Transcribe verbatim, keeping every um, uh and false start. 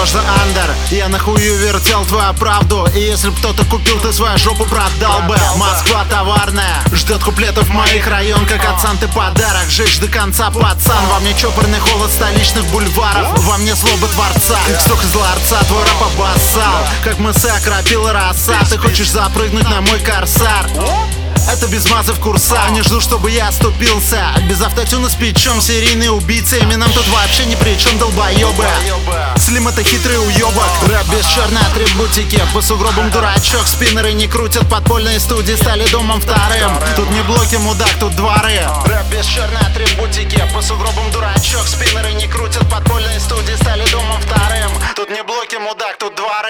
живешь за андер. Я нахую вертел твою правду. И если б кто-то купил, ты свою жопу продал бы. Москва товарная ждет куплетов моих. Район как от Санты подарок. Жечь до конца, пацан. Во мне чопорный холод столичных бульваров. Во мне злоба творца. Как сок из ларца, твой рэп обоссал. Как мысы окропила роса. Ты хочешь запрыгнуть на мой корсар? Это без мазы в курсах, не жду, чтобы я оступился. Без автотюна с печом, серийный убийца. Эминем тут вообще ни при чем, долбоебы. Слим — это хитрый уебок. Рэп без черной атрибутики. По сугробам дурачок, спиннеры не крутят. Подпольные студии стали домом вторым. Тут не блоки, мудак, тут дворы. Рэп без черной атрибутики. По сугробам дурачок, спиннеры не крутят. Подпольные студии стали домом вторым. Тут не блоки, мудак, тут дворы.